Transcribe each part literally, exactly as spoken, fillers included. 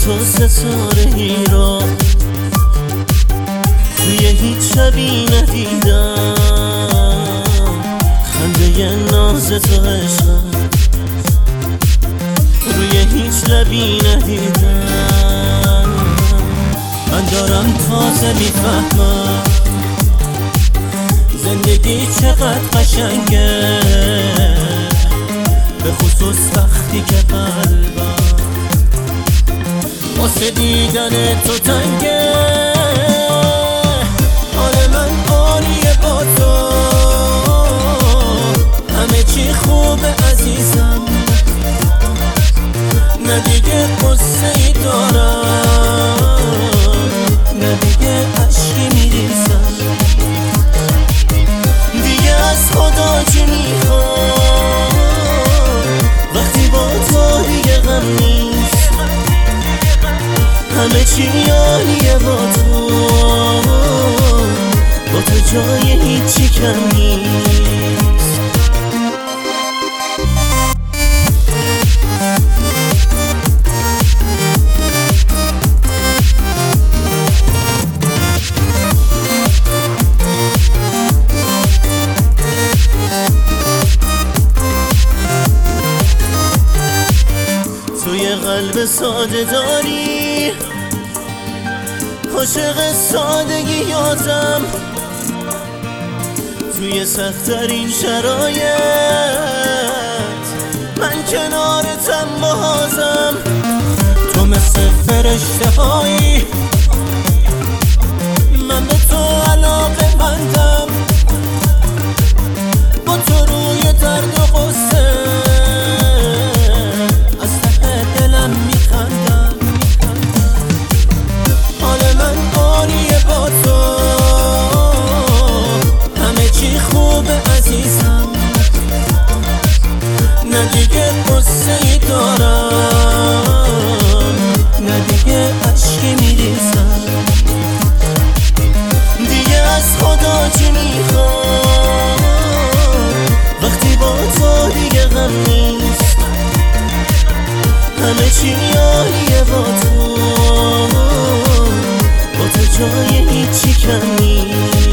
تو ستاره ای را توی هیچ شبی ندیدم، خنده ناز تو عشقم روی هیچ لبی ندیدم. من دارم تازه میفهمم زندگی چقدر قشنگه، به خصوص وقتی که قلبم واسه دیدن تو تنگه. حال من عالیه با تو، همه چی خوبه عزیزم، نه دیگه قصه ای دارم، نه دیگه عشقی میریزم، دیگه از خدا چی میخوام وقتی با تو دیگه غم نیست، همه چی عالیه با تو، با تو جای هیچی کم نیست. توی قلب ساده داری عاشق سادگیاتم، توی سخت‌ترین شرایط من کنارتم بازم. تو مثل فرشته هایی، من به تو علاقه مندم، با تو روی درد و غصه از ته دلم میخندم. حال من عالیه با تو، همه چی خوبه عزیزم، نه دیگه قصه ای دارم، نه دیگه عشقی میریزم، دیگه از خدا چی میخوام وقتی با تو دیگه غم نیست، همه چی عالیه با تو، با تو جای هیچی کم نیست.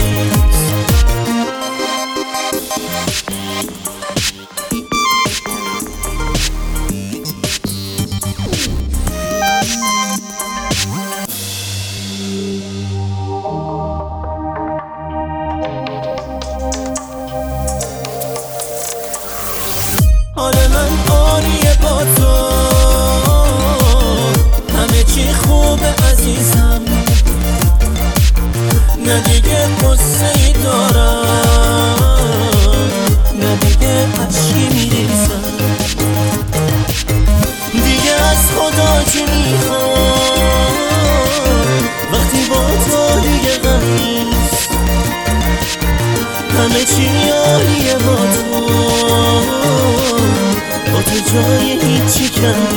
حال من عالیه با تو، همه چی خوبه عزیزم، نه دیگه قصه ای دارم، نه دیگه عشقی میریزم، دیگه از خدا چی میخوام وقتی با تو دیگه غم نیست، همه چی عالیه با تو، با تو جای هیچی کم